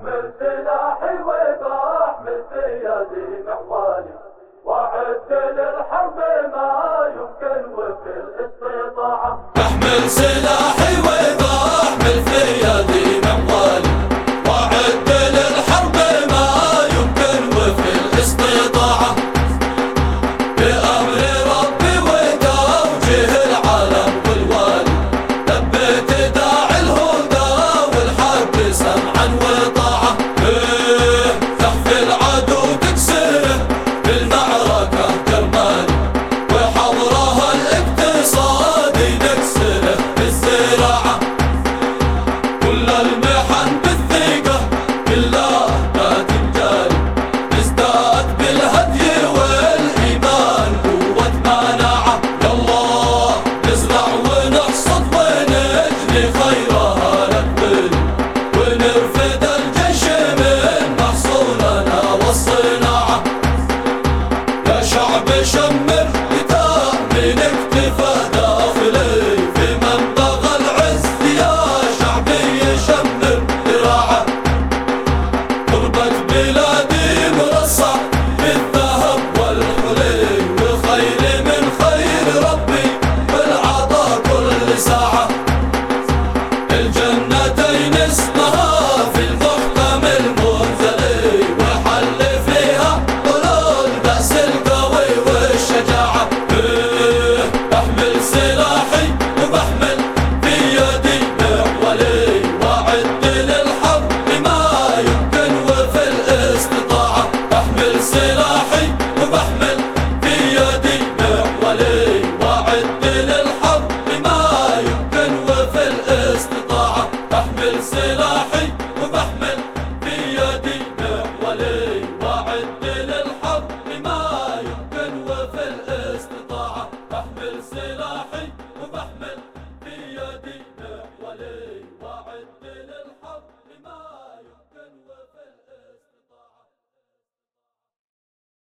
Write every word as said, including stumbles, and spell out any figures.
بحمل سلاحي وبحمل في يدي معوالي، وأعد للحرب ما يمكن وفي الاستطاعة. بحمل سلاحي وبحمل في يدي معوالي، وأعد للحرب ما يمكن وفي الاستطاعة. بأمر ربي وتوجيه العالم والوالي، لبيت داعي الهدى والحق سمعا وطاعة. إيه تحفي العدو تكسره بالمعركة كرمالي، وحضرها الاقتصادي نكسره بالزراعة. كل المحن بالثقة بالله ما تنجالي، نزداد بالهدي والإيمان قوة مناعة. يالله نزرع ونحصد ونجني خيرها نكمل، ونرفد الجيش من محصولنا والصناعة. يا شعب شمر بتأمين اكتفاء داخلي، في منبغ العز يا شعبي شمر ذراعه. تربة بلادي مرصع بالذهب والحلي، وخير من خير ربي والعطا كل ساعة. الجنتين اسمها في المحكم المنزلي، وحل فيها حلول بأس القوي والشجاعة. إيه بحمل سلاحي وبحمل في يدي معولي، وأعد للحرب ما يمكن وفي الاستطاعة. بحمل سلاحي وبحمل في يدي معولي، وأعد للحرب ما يمكن وفي الاستطاعة. بحمل سلاحي